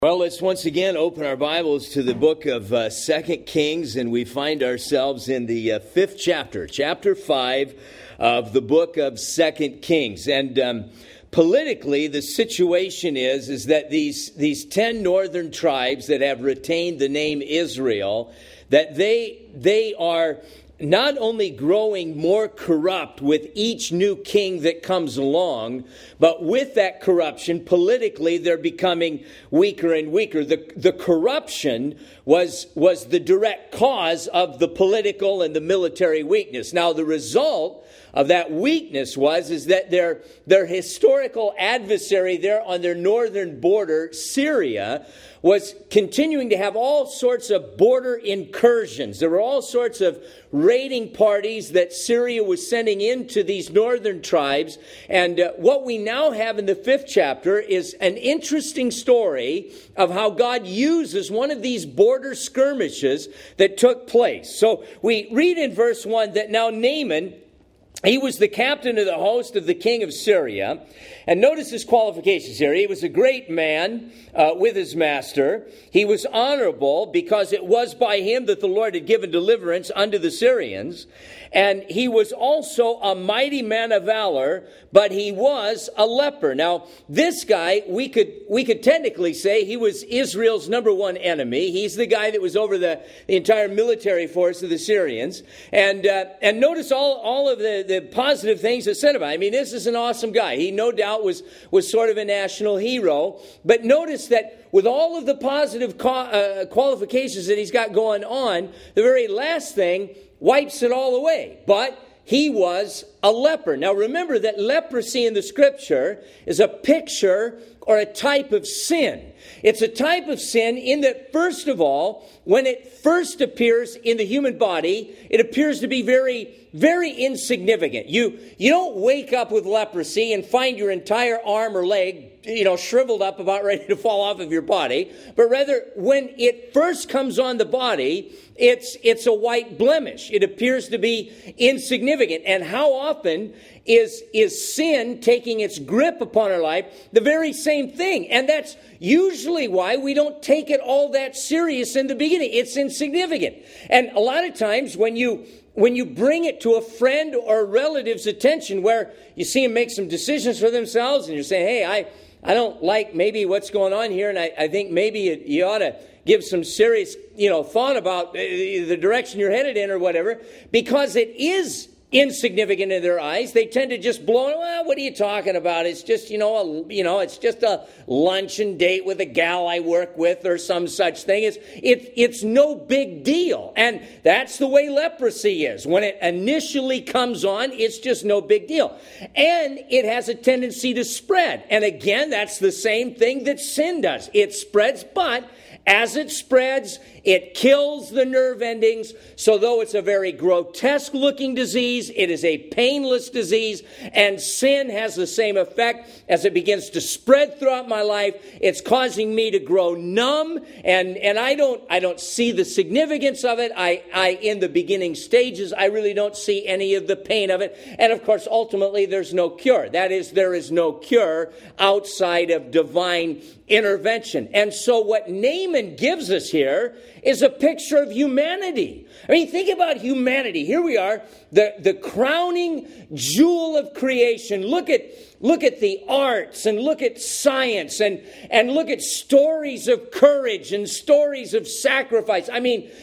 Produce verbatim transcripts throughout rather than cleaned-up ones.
Well, let's once again open our Bibles to the book of uh, Second Kings, and we find ourselves in the uh, fifth chapter, chapter five of the book of Second Kings. And um, politically, the situation is, is that these, these ten northern tribes that have retained the name Israel, that they they are not only growing more corrupt with each new king that comes along, but with that corruption, politically, they're becoming weaker and weaker. The, the corruption was, was the direct cause of the political and the military weakness. Now, the result of that weakness was is that their, their historical adversary there on their northern border, Syria, was continuing to have all sorts of border incursions. There were all sorts of raiding parties that Syria was sending into these northern tribes. And uh, what we now have in the fifth chapter is an interesting story of how God uses one of these border skirmishes that took place. So we read in verse one that now Naaman, he was the captain of the host of the king of Syria. And notice his qualifications here. He was a great man uh, with his master. He was honorable because it was by him that the Lord had given deliverance unto the Syrians. And he was also a mighty man of valor, but he was a leper. Now, this guy, we could we could technically say he was Israel's number one enemy. He's the guy that was over the, the entire military force of the Syrians. And uh, and notice all, all of the, the positive things that said about him. I mean, this is an awesome guy. He no doubt was, was sort of a national hero. But notice that with all of the positive co- uh, qualifications that he's got going on, the very last thing wipes it all away. But he was a leper. Now remember that leprosy in the scripture is a picture or a type of sin. It's a type of sin in that, first of all, when it first appears in the human body, it appears to be very, very insignificant. You, you don't wake up with leprosy and find your entire arm or leg, you know, shriveled up, about ready to fall off of your body. But rather, when it first comes on the body, it's it's a white blemish. It appears to be insignificant. And how often is is sin taking its grip upon our life? The very same thing. And that's usually why we don't take it all that serious in the beginning. It's insignificant. And a lot of times when you when you bring it to a friend or a relative's attention, where you see them make some decisions for themselves and you're saying, hey, I, I don't like maybe what's going on here, and I, I think maybe you, you ought to give some serious, you know, thought about the direction you're headed in or whatever, because it is insignificant in their eyes. They tend to just blow it. Well, what are you talking about? It's just, you know, a, you know, it's just a luncheon date with a gal I work with or some such thing. It's, it, it's no big deal. And that's the way leprosy is. When it initially comes on, it's just no big deal. And it has a tendency to spread. And again, that's the same thing that sin does. It spreads, but as it spreads, it kills the nerve endings. So though it's a very grotesque looking disease, it is a painless disease. And sin has the same effect. As it begins to spread throughout my life, it's causing me to grow numb. And, and I don't I don't see the significance of it. I, I in the beginning stages, I really don't see any of the pain of it. And of course, ultimately, there's no cure. That is, there is no cure outside of divine intervention. And so what Naaman gives us here is a picture of humanity. I mean, think about humanity. Here we are, the, the crowning jewel of creation. Look at look at the arts and look at science and, and look at stories of courage and stories of sacrifice. I mean,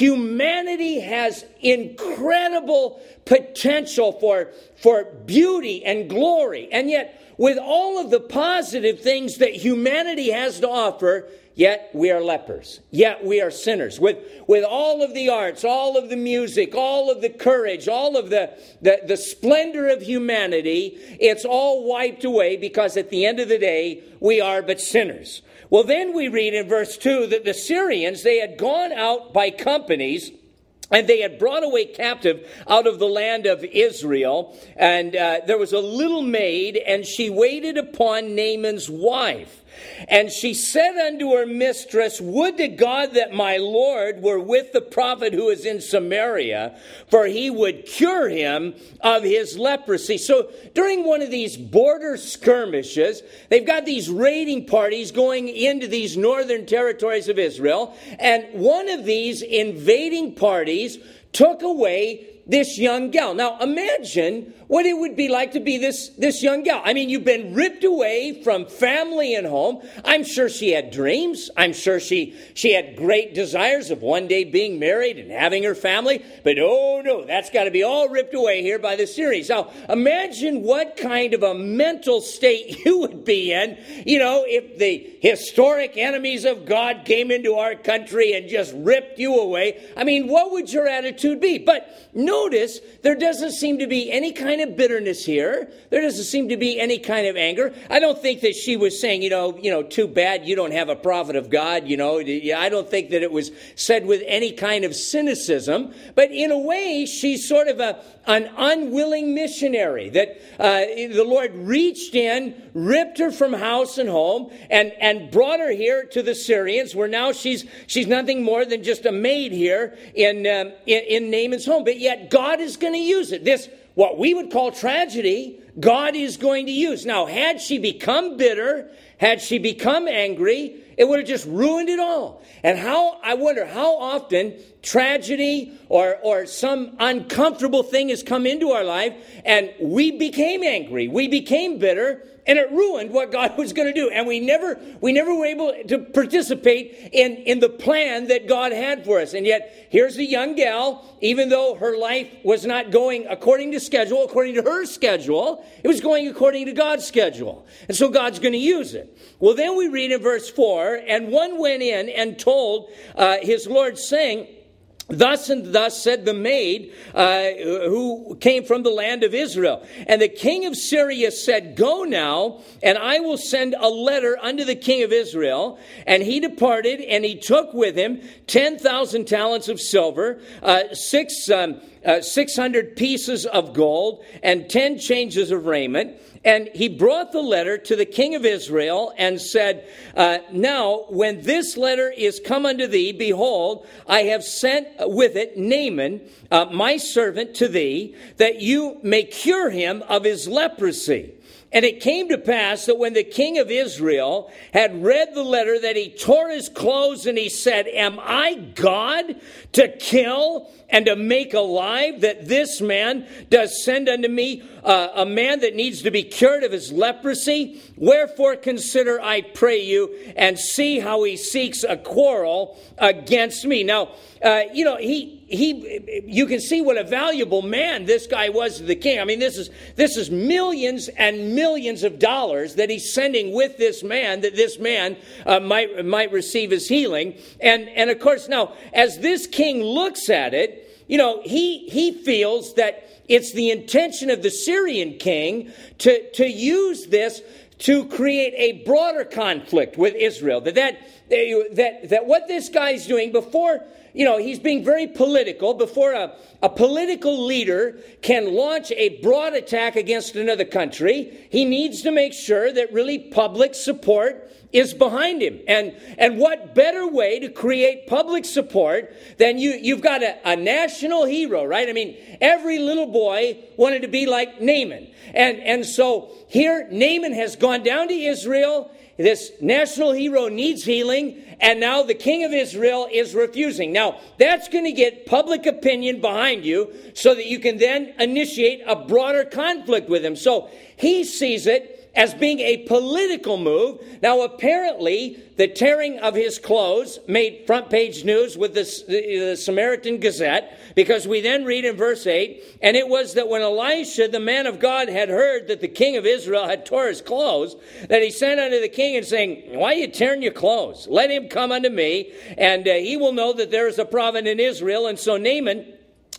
humanity has incredible potential for, for beauty and glory. And yet, with all of the positive things that humanity has to offer, yet we are lepers. Yet we are sinners. With, with all of the arts, all of the music, all of the courage, all of the, the, the splendor of humanity, it's all wiped away because at the end of the day, we are but sinners. Well, then we read in verse two that the Syrians, they had gone out by companies, and they had brought away captive out of the land of Israel. And uh, there was a little maid, and she waited upon Naaman's wife. And she said unto her mistress, would to God that my Lord were with the prophet who is in Samaria, for he would cure him of his leprosy. So during one of these border skirmishes, they've got these raiding parties going into these northern territories of Israel. And one of these invading parties took away this young gal. Now imagine what it would be like to be this, this young gal. I mean, you've been ripped away from family and home. I'm sure she had dreams. I'm sure she, she had great desires of one day being married and having her family. But oh no, that's got to be all ripped away here by the Syrians. Now imagine what kind of a mental state you would be in, you know, if the historic enemies of God came into our country and just ripped you away. I mean, what would your attitude be? But notice there doesn't seem to be any kind of bitterness here. There doesn't seem to be any kind of anger. I don't think that she was saying, you know, you know, too bad you don't have a prophet of God, you know. I don't think that it was said with any kind of cynicism. But in a way, she's sort of a an unwilling missionary that uh, the Lord reached in, ripped her from house and home, and, and brought her here to the Syrians, where now she's she's nothing more than just a maid here in um, in, in Naaman's home. But yet God is going to use it. This, what we would call tragedy, God is going to use. Now, had she become bitter, had she become angry, it would have just ruined it all. And how, I wonder how often tragedy or, or some uncomfortable thing has come into our life and we became angry, we became bitter, and it ruined what God was going to do. And we never we never were able to participate in, in the plan that God had for us. And yet, here's a young gal, even though her life was not going according to schedule, according to her schedule, it was going according to God's schedule. And so God's going to use it. Well, then we read in verse four, and one went in and told uh, his Lord, saying, thus and thus said the maid uh, who came from the land of Israel. And the king of Syria said, go now, and I will send a letter unto the king of Israel. And he departed, and he took with him ten thousand talents of silver, uh, six, um, uh, six hundred pieces of gold, and ten changes of raiment. And he brought the letter to the king of Israel and said, uh, now, when this letter is come unto thee, behold, I have sent with it Naaman, uh, my servant, to thee, that you may cure him of his leprosy. And it came to pass that when the king of Israel had read the letter, that he tore his clothes and he said, am I God to kill and to make alive, that this man does send unto me uh, a man that needs to be cured of his leprosy? Wherefore consider, I pray you, and see how he seeks a quarrel against me. Now, uh, you know, he... He, you can see what a valuable man this guy was to the king. I mean, this is this is millions and millions of dollars that he's sending with this man, that this man uh, might might receive his healing. And and of course, now as this king looks at it, you know, he he feels that it's the intention of the Syrian king to to use this to create a broader conflict with Israel. That that that that what this guy's doing before. You know, he's being very political. Before a, a political leader can launch a broad attack against another country, he needs to make sure that really public support is behind him. And and what better way to create public support than you, you've got a, a national hero, right? I mean, every little boy wanted to be like Naaman. And, and so here, Naaman has gone down to Israel. This national hero needs healing, and now the king of Israel is refusing. Now, that's going to get public opinion behind you so that you can then initiate a broader conflict with him. So he sees it as being a political move. Now, apparently, the tearing of his clothes made front page news with the, the Samaritan Gazette, because we then read in verse eight, and it was that when Elisha, the man of God, had heard that the king of Israel had tore his clothes, that he sent unto the king and saying, why are you tearing your clothes? Let him come unto me, and uh, he will know that there is a prophet in Israel. And so Naaman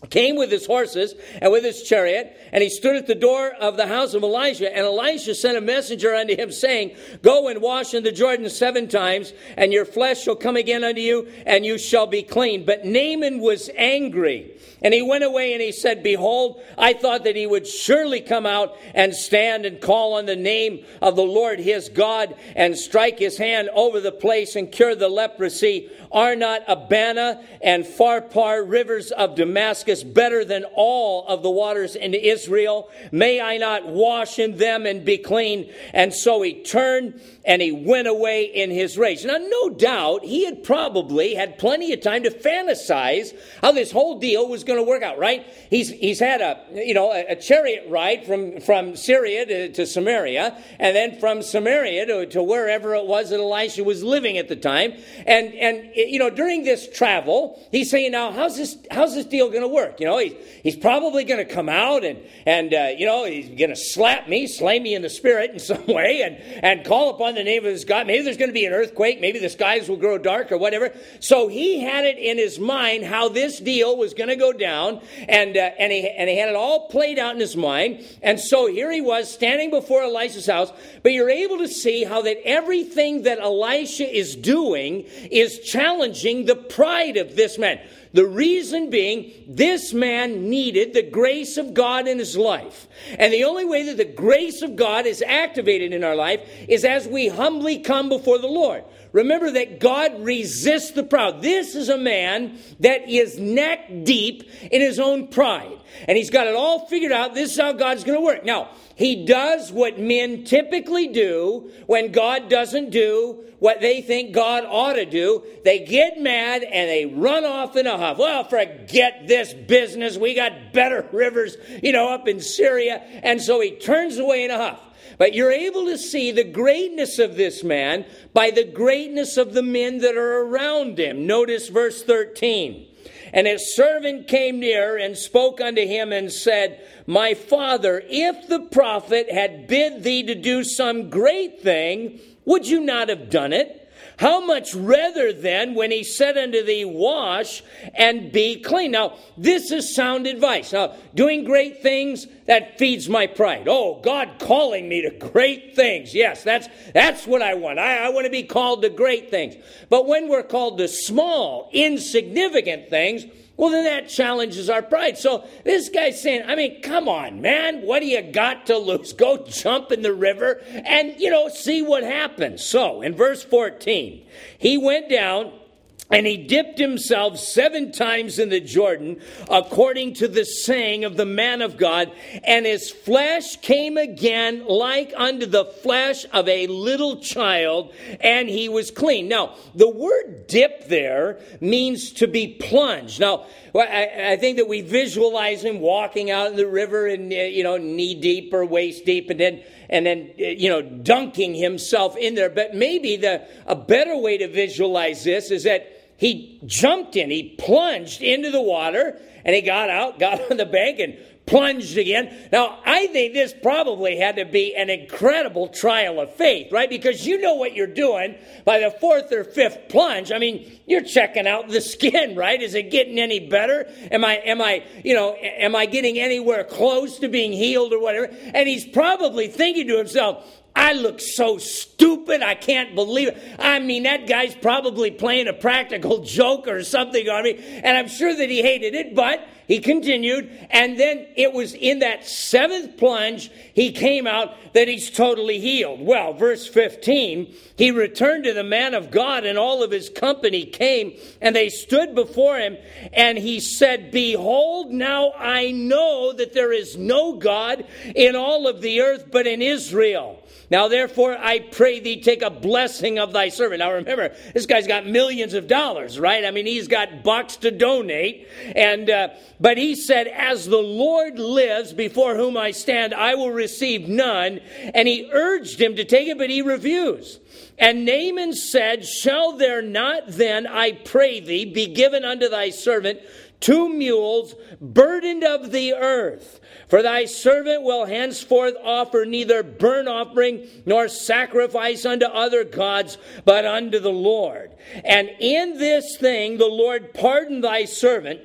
came with his horses and with his chariot, and he stood at the door of the house of Elijah. And Elisha sent a messenger unto him, saying, Go and wash in the Jordan seven times, and your flesh shall come again unto you, and you shall be clean. But Naaman was angry, and he went away, and he said, Behold, I thought that he would surely come out and stand and call on the name of the Lord his God, and strike his hand over the place and cure the leprosy. Are not Abana and Pharpar, rivers of Damascus, better than all of the waters in Israel? May I not wash in them and be clean? And so he turned and he went away in his rage. Now, no doubt he had probably had plenty of time to fantasize how this whole deal was going to work out, right? He's he's had a you know a, a chariot ride from, from Syria to, to Samaria, and then from Samaria to, to wherever it was that Elisha was living at the time. And and you know during this travel, he's saying, now how's this how's this deal going to work? You know, he's he's probably going to come out and and uh, you know he's going to slap me, slay me in the spirit in some way, and and call upon the name of his God. Maybe there's going to be an earthquake. Maybe the skies will grow dark or whatever. So he had it in his mind how this deal was going to go down, and uh, and he and he had it all played out in his mind. And so here he was standing before Elisha's house. But you're able to see how that everything that Elisha is doing is challenging the pride of this man. The reason being, this man needed the grace of God in his life. And the only way that the grace of God is activated in our life is as we humbly come before the Lord. Remember that God resists the proud. This is a man that is neck deep in his own pride. And he's got it all figured out. This is how God's going to work. Now, he does what men typically do when God doesn't do what they think God ought to do. They get mad and they run off in a huff. Well, forget this business. We got better rivers, you know, up in Syria. And so he turns away in a huff. But you're able to see the greatness of this man by the greatness of the men that are around him. Notice verse thirteen. And his servant came near and spoke unto him and said, My father, if the prophet had bid thee to do some great thing, would you not have done it? How much rather then when he said unto thee, Wash and be clean? Now, this is sound advice. Now, doing great things, that feeds my pride. Oh, God calling me to great things. Yes, that's that's what I want. I, I want to be called to great things. But when we're called to small, insignificant things, well, then that challenges our pride. So this guy's saying, I mean, come on, man. What do you got to lose? Go jump in the river and, you know, see what happens. So in verse fourteen, he went down and he dipped himself seven times in the Jordan, according to the saying of the man of God, and his flesh came again like unto the flesh of a little child, and he was clean. Now, the word dip there means to be plunged. Now, I, I think that we visualize him walking out in the river and, you know, knee deep or waist deep, and then and then, you know, dunking himself in there. But maybe the a better way to visualize this is that he jumped in, he plunged into the water, and he got out, got on the bank, and plunged again. Now, I think this probably had to be an incredible trial of faith, right? Because you know what you're doing by the fourth or fifth plunge. I mean, you're checking out the skin, right? Is it getting any better? Am I, am I, you know, am I getting anywhere close to being healed or whatever? And he's probably thinking to himself, I look so stupid, I can't believe it. I mean, that guy's probably playing a practical joke or something on me, and I'm sure that he hated it, but he continued, and then it was in that seventh plunge he came out that he's totally healed. Well, verse fifteen, he returned to the man of God, and all of his company came, and they stood before him, and he said, Behold, now I know that there is no God in all of the earth but in Israel. Now, therefore, I pray thee, take a blessing of thy servant. Now, remember, this guy's got millions of dollars, right? I mean, he's got bucks to donate. And uh, but he said, As the Lord lives, before whom I stand, I will receive none. And he urged him to take it, but he refused. And Naaman said, Shall there not then, I pray thee, be given unto thy servant two mules burdened of the earth? For thy servant will henceforth offer neither burnt offering nor sacrifice unto other gods, but unto the Lord. And in this thing the Lord pardon thy servant,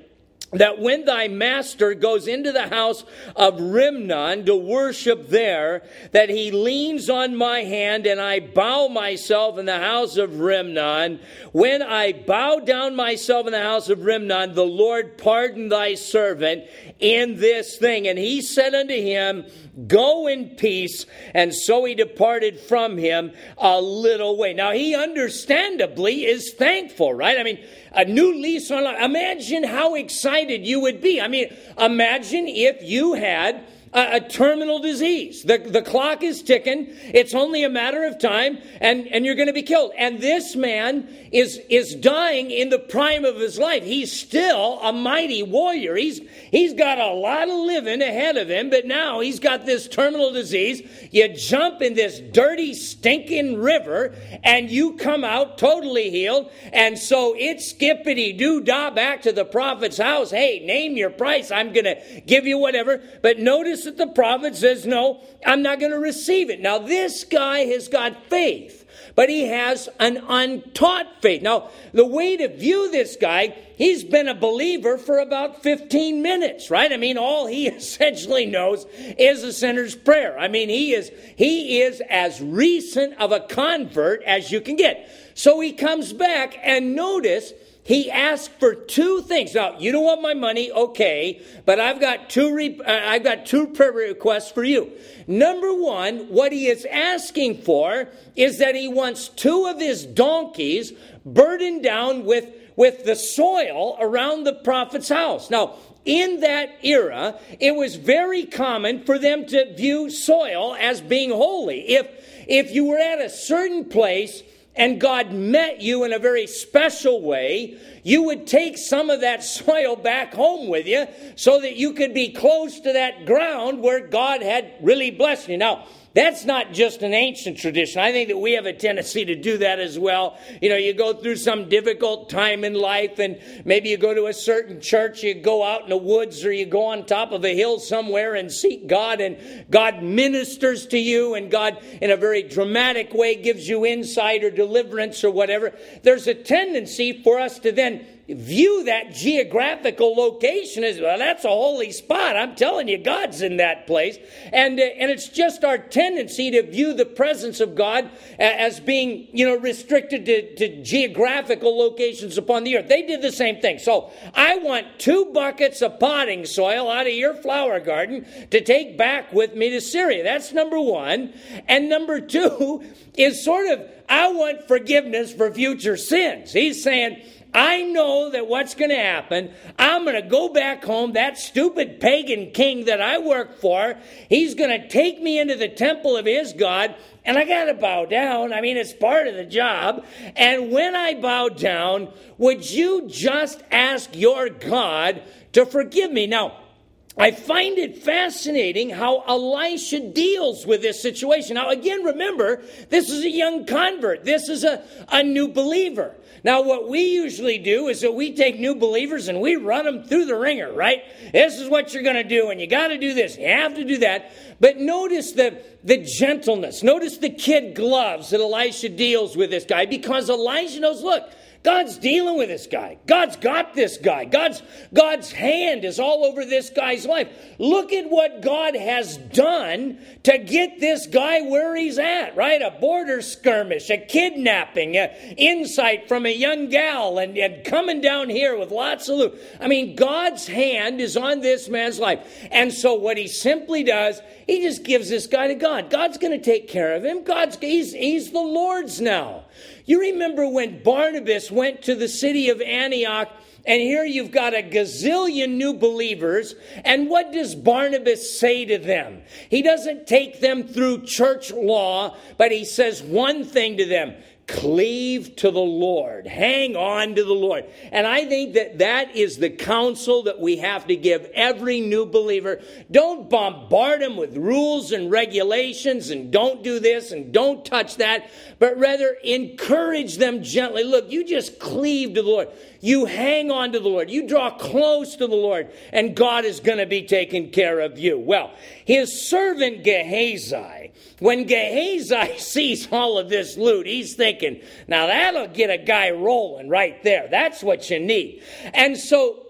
that when thy master goes into the house of Rimnon to worship there, that he leans on my hand, and I bow myself in the house of Rimnon. When I bow down myself in the house of Rimnon, the Lord pardon thy servant in this thing. And he said unto him, go in peace. And so he departed from him a little way. Now he understandably is thankful, right? I mean, a new lease on life. Imagine how excited you would be. I mean, imagine if you had a, a terminal disease. The, the clock is ticking. It's only a matter of time, and, and you're going to be killed. And this man is, is dying in the prime of his life. He's still a mighty warrior. He's, he's got a lot of living ahead of him, but now he's got this terminal disease. You jump in this dirty, stinking river, and you come out totally healed. And so it's skippity-doo-dah back to the prophet's house. Hey, name your price. I'm going to give you whatever. But notice that the prophet says, no, I'm not going to receive it. Now, this guy has got faith, but he has an untaught faith. Now, the way to view this guy, he's been a believer for about fifteen minutes, right? I mean, all he essentially knows is a sinner's prayer. I mean, he is he is as recent of a convert as you can get. So he comes back, and notice he asked for two things. Now, you don't want my money, okay, but I've got two re- uh, I've got two prayer requests for you. Number one, what he is asking for is that he wants two of his donkeys burdened down with, with the soil around the prophet's house. Now, in that era, it was very common for them to view soil as being holy. If, if you were at a certain place and God met you in a very special way, you would take some of that soil back home with you so that you could be close to that ground where God had really blessed you. Now, that's not just an ancient tradition. I think that we have a tendency to do that as well. You know, you go through some difficult time in life, and maybe you go to a certain church, you go out in the woods, or you go on top of a hill somewhere and seek God, and God ministers to you, and God, in a very dramatic way, gives you insight or deliverance or whatever. There's a tendency for us to then view that geographical location as, well, that's a holy spot. I'm telling you, God's in that place. And, uh, and it's just our tendency to view the presence of God as being, you know, restricted to, to geographical locations upon the earth. They did the same thing. So I want two buckets of potting soil out of your flower garden to take back with me to Syria. That's number one. And number two is sort of, I want forgiveness for future sins. He's saying, I know that what's going to happen, I'm going to go back home. That stupid pagan king that I work for, he's going to take me into the temple of his God, and I got to bow down. I mean, it's part of the job. And when I bow down, would you just ask your God to forgive me? Now, I find it fascinating how Elisha deals with this situation. Now, again, remember, this is a young convert. This is a, a new believer. Now, what we usually do is that we take new believers and we run them through the ringer, right? This is what you're going to do, and you got to do this. You have to do that. But notice the, the gentleness. Notice the kid gloves that Elisha deals with this guy, because Elisha knows, look, God's dealing with this guy. God's got this guy. God's, God's hand is all over this guy's life. Look at what God has done to get this guy where he's at, right? A border skirmish, a kidnapping, an insight from a young gal, and, and coming down here with lots of loot. I mean, God's hand is on this man's life. And so what he simply does, he just gives this guy to God. God's going to take care of him. God's he's, he's the Lord's now. You remember when Barnabas went to the city of Antioch, and here you've got a gazillion new believers, and what does Barnabas say to them? He doesn't take them through church law, but he says one thing to them: cleave to the Lord. Hang on to the Lord. And I think that that is the counsel that we have to give every new believer. Don't bombard them with rules and regulations, and don't do this and don't touch that, but rather encourage them gently. Look, you just cleave to the Lord. You hang on to the Lord. You draw close to the Lord, and God is going to be taking care of you. Well, his servant Gehazi, when Gehazi sees all of this loot, he's thinking, now that'll get a guy rolling right there. That's what you need. And so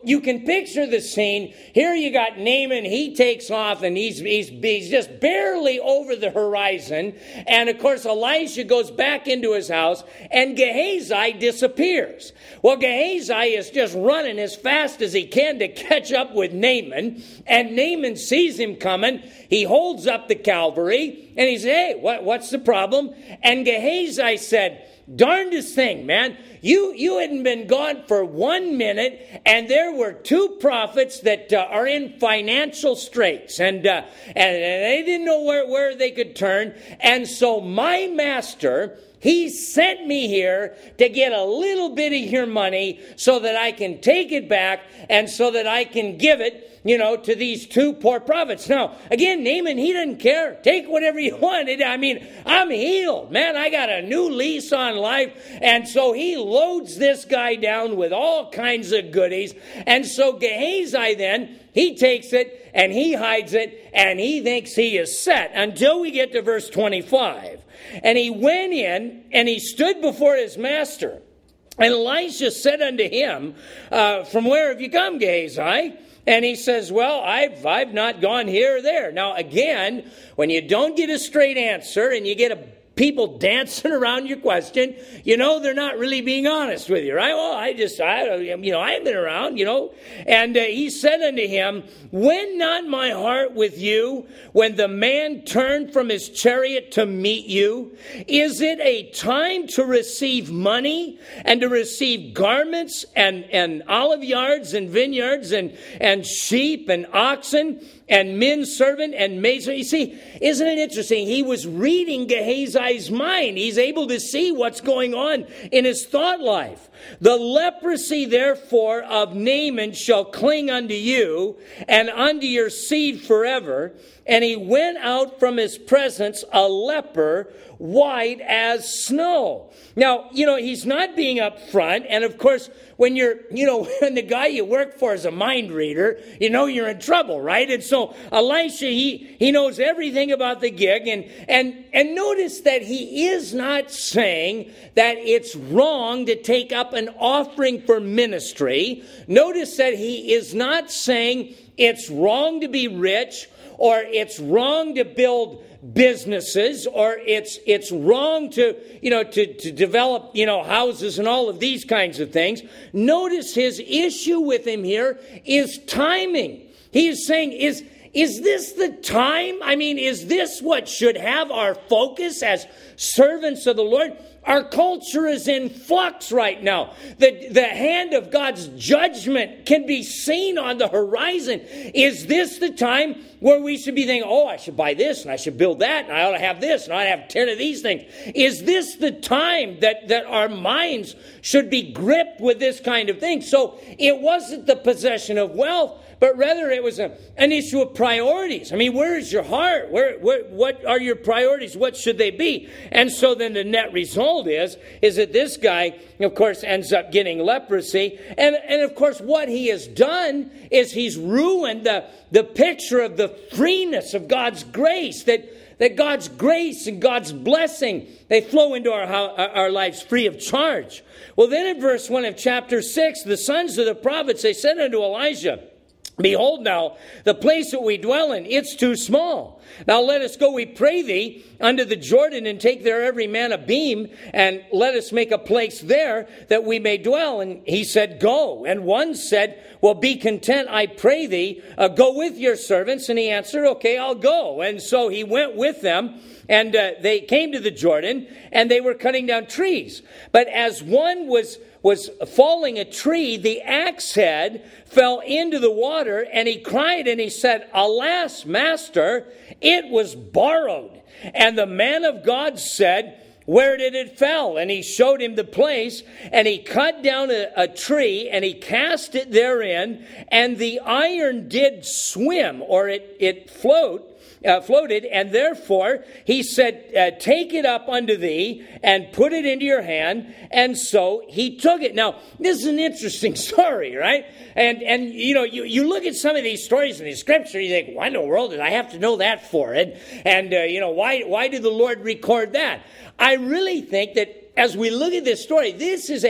you can picture the scene. Here you got Naaman. He takes off, and he's, he's, he's just barely over the horizon. And, of course, Elisha goes back into his house, and Gehazi disappears. Well, Gehazi is just running as fast as he can to catch up with Naaman. And Naaman sees him coming. He holds up the cavalry, and he says, hey, what, what's the problem? And Gehazi said, darndest thing, man. You you hadn't been gone for one minute, and there were two prophets that uh, are in financial straits, and, uh, and and they didn't know where, where they could turn. And so my master, he sent me here to get a little bit of your money so that I can take it back and so that I can give it, you know, to these two poor prophets. Now, again, Naaman, he didn't care. Take whatever you wanted. I mean, I'm healed. Man, I got a new lease on life. And so he loads this guy down with all kinds of goodies. And so Gehazi then, he takes it and he hides it and he thinks he is set until we get to verse twenty-five. And he went in and he stood before his master. And Elisha said unto him, uh, from where have you come, Gehazi? And he says, well, I've, I've not gone here or there. Now, again, when you don't get a straight answer and you get a people dancing around your question, you know they're not really being honest with you, right? Well, I just, I, you know, I haven't been around, you know. And uh, he said unto him, went not my heart with you when the man turned from his chariot to meet you? Is it a time to receive money and to receive garments and, and olive yards and vineyards and, and sheep and oxen and men servant and maid servant? You see, isn't it interesting? He was reading Gehazi's mind. He's able to see what's going on in his thought life. The leprosy, therefore, of Naaman shall cling unto you and unto your seed forever. And he went out from his presence a leper, white as snow. Now, you know, he's not being upfront. And of course, when you're, you know, when the guy you work for is a mind reader, you know you're in trouble, right? And so Elisha, he, he knows everything about the gig. And, and, and notice that he is not saying that it's wrong to take up an offering for ministry. Notice that he is not saying it's wrong to be rich, or it's wrong to build businesses, or it's it's wrong to, you know, to, to develop, you know, houses and all of these kinds of things. Notice his issue with him here is timing. He is saying, is Is this the time? I mean, is this what should have our focus as servants of the Lord? Our culture is in flux right now. The, the hand of God's judgment can be seen on the horizon. Is this the time where we should be thinking, oh, I should buy this, and I should build that, and I ought to have this, and I ought to have ten of these things? Is this the time that, that our minds should be gripped with this kind of thing? So it wasn't the possession of wealth, but rather it was a, an issue of priorities. I mean, where is your heart? Where, where, what are your priorities? What should they be? And so then the net result is, is that this guy, of course, ends up getting leprosy. And, and of course, what he has done is he's ruined the, the picture of the freeness of God's grace, that that God's grace and God's blessing, they flow into our, our lives free of charge. Well, then in verse one of chapter six, the sons of the prophets, they said unto Elijah, behold now, the place that we dwell in, it's too small. Now let us go, we pray thee, unto the Jordan, and take there every man a beam, and let us make a place there that we may dwell. And he said, go. And one said, well, be content, I pray thee, uh, go with your servants. And he answered, okay, I'll go. And so he went with them. And uh, they came to the Jordan, and they were cutting down trees. But as one was was falling a tree, the axe head fell into the water, and he cried and he said, alas, master, it was borrowed. And the man of God said, where did it fall? And he showed him the place, and he cut down a, a tree, and he cast it therein, and the iron did swim, or it, it float. Uh, floated, and therefore he said, uh, take it up unto thee and put it into your hand. And so he took it. Now, this is an interesting story, right? And, and you know, you, you look at some of these stories in the scripture, you think, why in the world did I have to know that for? And, and uh, you know, why, why did the Lord record that? I really think that as we look at this story, this is a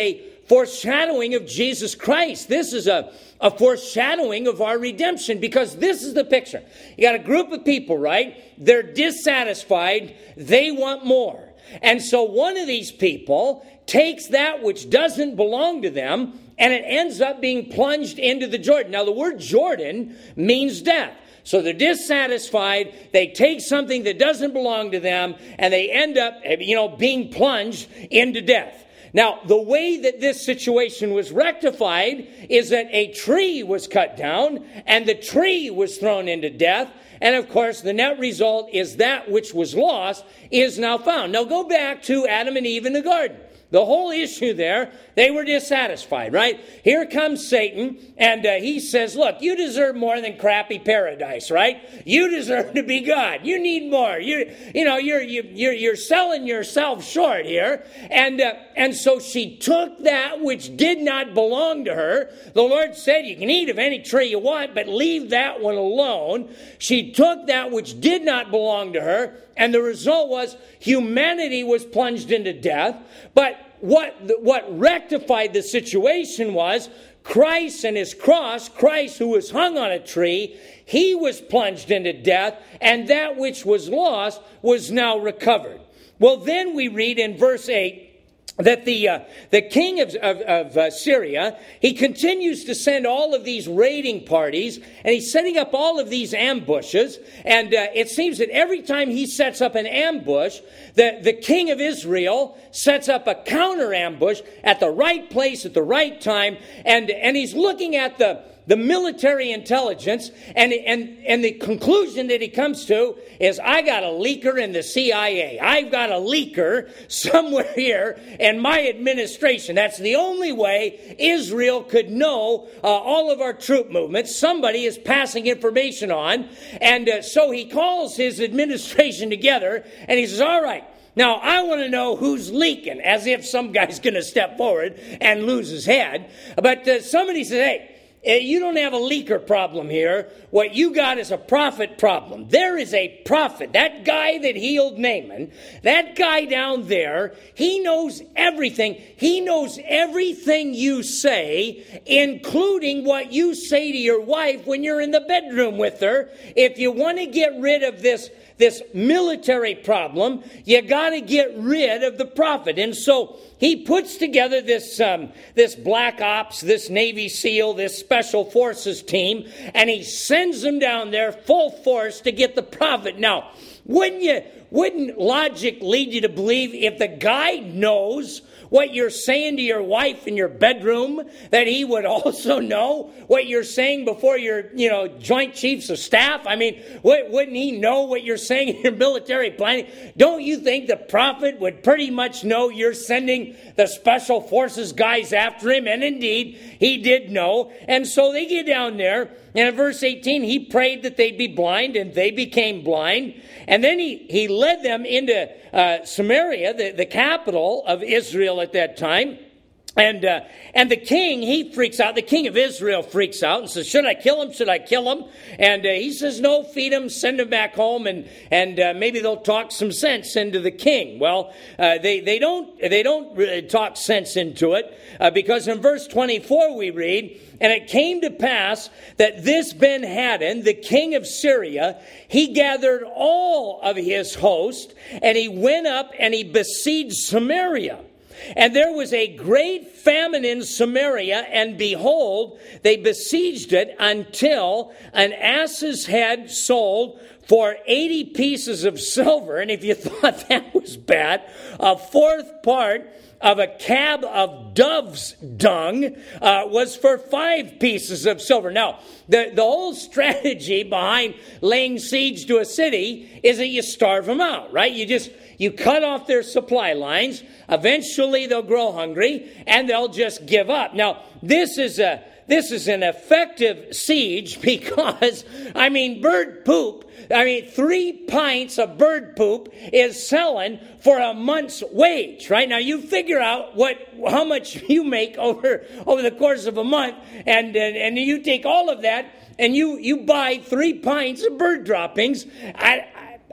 foreshadowing of Jesus Christ. This is a, a foreshadowing of our redemption, because this is the picture. You got a group of people, right? They're dissatisfied. They want more. And so one of these people takes that which doesn't belong to them, and it ends up being plunged into the Jordan. Now, the word Jordan means death. So they're dissatisfied, they take something that doesn't belong to them, and they end up, you know, being plunged into death. Now, the way that this situation was rectified is that a tree was cut down, and the tree was thrown into death. And of course, the net result is that which was lost is now found. Now go back to Adam and Eve in the garden. The whole issue there, they were dissatisfied, right? Here comes Satan, and uh, he says, look, you deserve more than crappy paradise, right? You deserve to be God. You need more. You, you know, you're you, you're you're selling yourself short here. And uh, and so she took that which did not belong to her. The Lord said, you can eat of any tree you want, but leave that one alone. She took that which did not belong to her, and the result was humanity was plunged into death. But what, what rectified the situation was Christ and his cross, Christ who was hung on a tree, he was plunged into death, and that which was lost was now recovered. Well, then we read in verse eight, that the uh, the king of, of, of uh, Syria, he continues to send all of these raiding parties, and he's setting up all of these ambushes. And uh, it seems that every time he sets up an ambush, the, the king of Israel sets up a counter ambush at the right place at the right time. And, and he's looking at the the military intelligence, and, and, and the conclusion that he comes to is, I got a leaker in the C I A. I've got a leaker somewhere here in my administration. That's the only way Israel could know uh, all of our troop movements. Somebody is passing information on. And uh, so he calls his administration together, and he says, all right, now, I want to know who's leaking, as if some guy's going to step forward and lose his head. But uh, somebody says, hey, you don't have a leaker problem here. What you got is a prophet problem. There is a prophet. That guy that healed Naaman, that guy down there, he knows everything. He knows everything you say, including what you say to your wife when you're in the bedroom with her. If you want to get rid of this This military problem, you got to get rid of the prophet. And so he puts together this um, this Black Ops, this Navy SEAL, this Special Forces team, and he sends them down there full force to get the prophet. Now, wouldn't you? Wouldn't logic lead you to believe if the guy knows what you're saying to your wife in your bedroom, that he would also know what you're saying before your, you know, Joint Chiefs of Staff? I mean, wouldn't he know what you're saying in your military planning? Don't you think the prophet would pretty much know you're sending the Special Forces guys after him? And indeed, he did know. And so they get down there, and in verse eighteen, he prayed that they'd be blind, and they became blind. And then he, he led them into uh, Samaria, the, the capital of Israel at that time. And uh, and the king, he freaks out. The king of Israel freaks out and says, should I kill him? Should I kill him? And uh, he says, no, feed him, send him back home, and and uh, maybe they'll talk some sense into the king. Well, uh, they, they don't they don't really talk sense into it, uh, because in verse twenty-four we read, and it came to pass that this Ben-Hadad, the king of Syria, he gathered all of his host, and he went up and he besieged Samaria. And there was a great famine in Samaria, and behold, they besieged it until an ass's head sold for eighty pieces of silver. And if you thought that was bad, a fourth part of a cab of dove's dung uh, was for five pieces of silver. Now, the, the whole strategy behind laying siege to a city is that you starve them out, right? You just, you cut off their supply lines. Eventually they'll grow hungry and they'll just give up. Now, this is a This is an effective siege because, I mean, bird poop, I mean, three pints of bird poop is selling for a month's wage, right? Now, you figure out what how much you make over, over the course of a month, and, and, and you take all of that, and you, you buy three pints of bird droppings. I,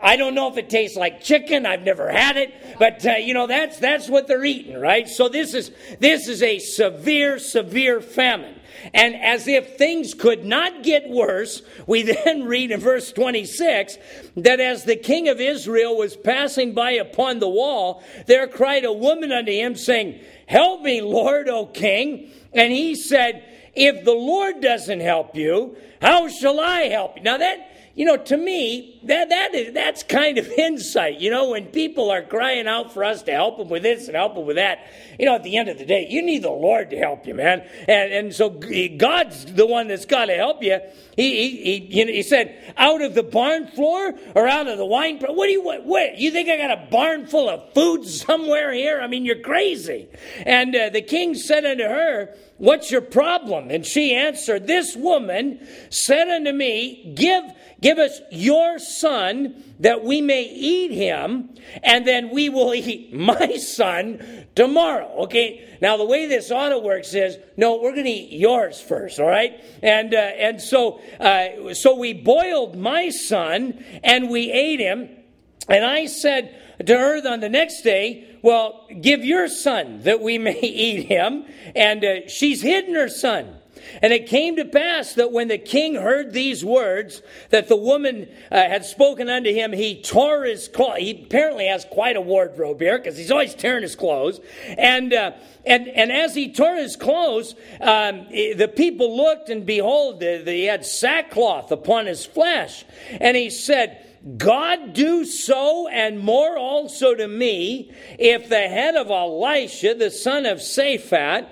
I don't know if it tastes like chicken. I've never had it, but uh, you know that's that's what they're eating, right? So this is this is a severe, severe famine. And as if things could not get worse, we then read in verse twenty-six that as the king of Israel was passing by upon the wall, there cried a woman unto him, saying, "Help me, Lord, O king." And he said, "If the Lord doesn't help you, how shall I help you?" Now that, you know, to me, that that is that's kind of insight. You know, when people are crying out for us to help them with this and help them with that, you know, at the end of the day, you need the Lord to help you, man. And and so God's the one that's got to help you. He he he, you know, he said, "Out of the barn floor or out of the wine press? What do you what, what? You think I got a barn full of food somewhere here? I mean, you're crazy." And uh, the king said unto her, "What's your problem?" And she answered, "This woman said unto me, Give Give us your son that we may eat him, and then we will eat my son tomorrow." Okay, now the way this auto works is, no, we're going to eat yours first, all right? And uh, and so uh, so we boiled my son, and we ate him. And I said to her on the next day, "Well, give your son that we may eat him." And uh, she's hidden her son. And it came to pass that when the king heard these words that the woman uh, had spoken unto him, he tore his clothes. He apparently has quite a wardrobe here because he's always tearing his clothes. And uh, and and as he tore his clothes, um, the people looked, and behold, he had sackcloth upon his flesh. And he said, "God do so and more also to me, if the head of Elisha, the son of Shaphat,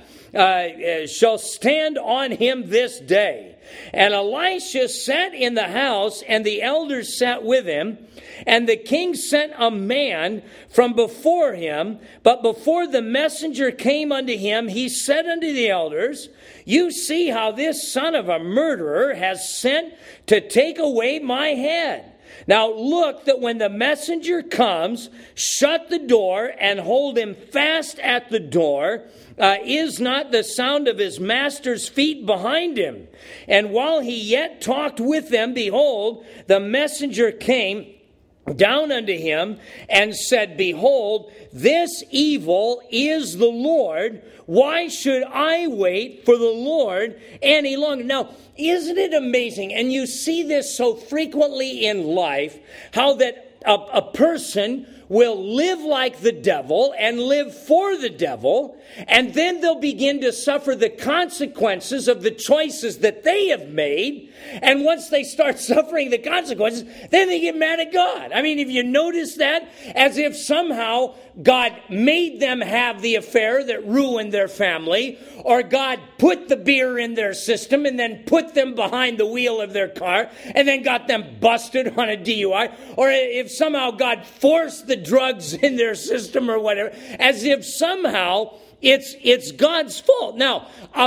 Uh, shall stand on him this day." And Elisha sat in the house, and the elders sat with him. And the king sent a man from before him. But before the messenger came unto him, he said unto the elders, "You see how this son of a murderer has sent to take away my head. Now look that when the messenger comes, shut the door and hold him fast at the door. Uh, is not the sound of his master's feet behind him?" And while he yet talked with them, behold, the messenger came down unto him and said, "Behold, this evil is the Lord. Why should I wait for the Lord any longer?" Now, isn't it amazing? And you see this so frequently in life, how that a, a person will live like the devil and live for the devil, and then they'll begin to suffer the consequences of the choices that they have made. And once they start suffering the consequences, then they get mad at God. I mean, if you notice that, as if somehow God made them have the affair that ruined their family, or God put the beer in their system and then put them behind the wheel of their car and then got them busted on a D U I, or if somehow God forced the drugs in their system or whatever, as if somehow It's it's God's fault. Now,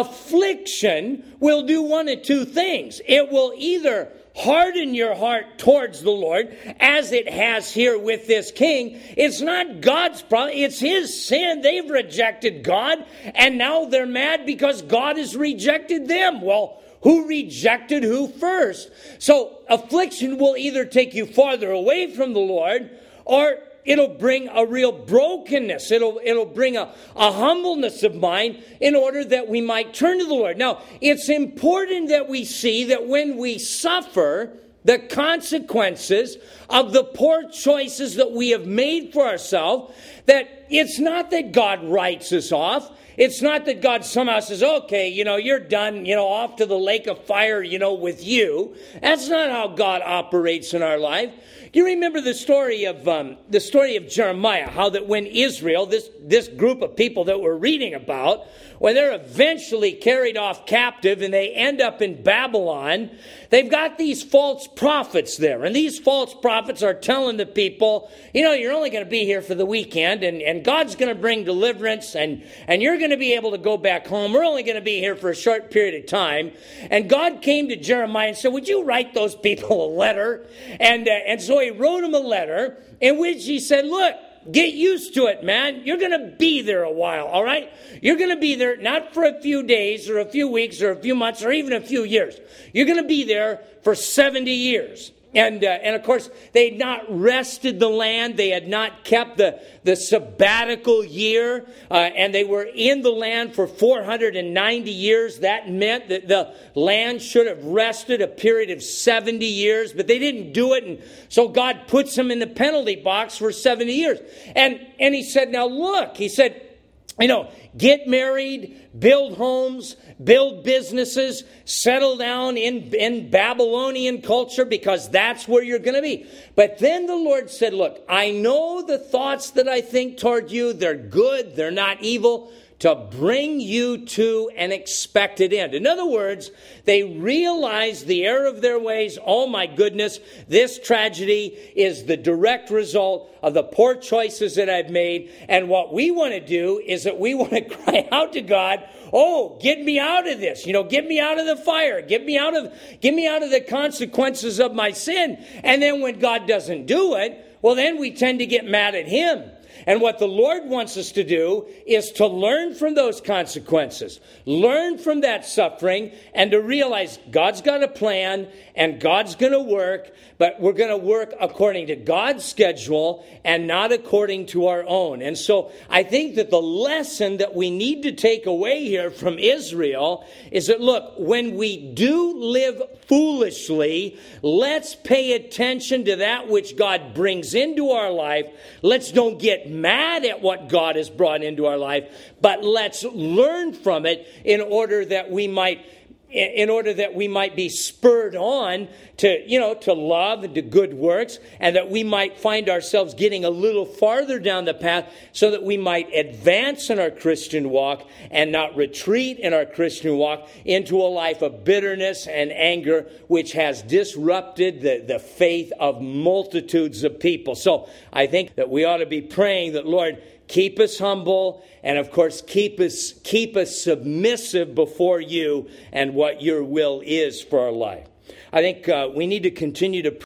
affliction will do one of two things. It will either harden your heart towards the Lord, as it has here with this king. It's not God's problem. It's his sin. They've rejected God, and now they're mad because God has rejected them. Well, who rejected who first? So affliction will either take you farther away from the Lord, or it'll bring a real brokenness. It'll, it'll bring a, a humbleness of mind in order that we might turn to the Lord. Now, it's important that we see that when we suffer the consequences of the poor choices that we have made for ourselves, that it's not that God writes us off. It's not that God somehow says, "Okay, you know, you're done, you know, off to the lake of fire, you know, with you." That's not how God operates in our life. You remember the story of um, the story of Jeremiah, how that when Israel, this, this group of people that we're reading about, when they're eventually carried off captive and they end up in Babylon, they've got these false prophets there. And these false prophets are telling the people, you know, you're only going to be here for the weekend, and, and God's going to bring deliverance, and, and you're going to be able to go back home. We're only going to be here for a short period of time. And God came to Jeremiah and said, "Would you write those people a letter?" And, uh, and so he wrote them a letter in which he said, "Look, get used to it, man. You're going to be there a while, all right? You're going to be there not for a few days or a few weeks or a few months or even a few years. You're going to be there for seventy years. And, uh, and of course, they had not rested the land. They had not kept the, the sabbatical year. Uh, and they were in the land for four hundred ninety years. That meant that the land should have rested a period of seventy years. But they didn't do it. And so God puts them in the penalty box for seventy years. And, and he said, now look, he said, you know, get married, build homes, build businesses, settle down in, in Babylonian culture, because that's where you're going to be. But then the Lord said, look, I know the thoughts that I think toward you. They're good. They're not evil, to bring you to an expected end. In other words, they realized the error of their ways. Oh my goodness, this tragedy is the direct result of the poor choices that I've made. And what we want to do is that we want to cry out to God, oh, get me out of this. You know, get me out of the fire. Get me out of, get me out of the consequences of my sin. And then when God doesn't do it, well, then we tend to get mad at him. And what the Lord wants us to do is to learn from those consequences, learn from that suffering, and to realize God's got a plan and God's going to work, but we're going to work according to God's schedule and not according to our own. And so I think that the lesson that we need to take away here from Israel is that, look, when we do live foolishly, let's pay attention to that which God brings into our life. Let's don't get mad at what God has brought into our life, but let's learn from it in order that we might in order that we might be spurred on to, you know, to love and to good works, and that we might find ourselves getting a little farther down the path so that we might advance in our Christian walk and not retreat in our Christian walk into a life of bitterness and anger, which has disrupted the, the faith of multitudes of people. So I think that we ought to be praying that, Lord, keep us humble, and of course, keep us keep us submissive before you and what your will is for our life. I think uh, we need to continue to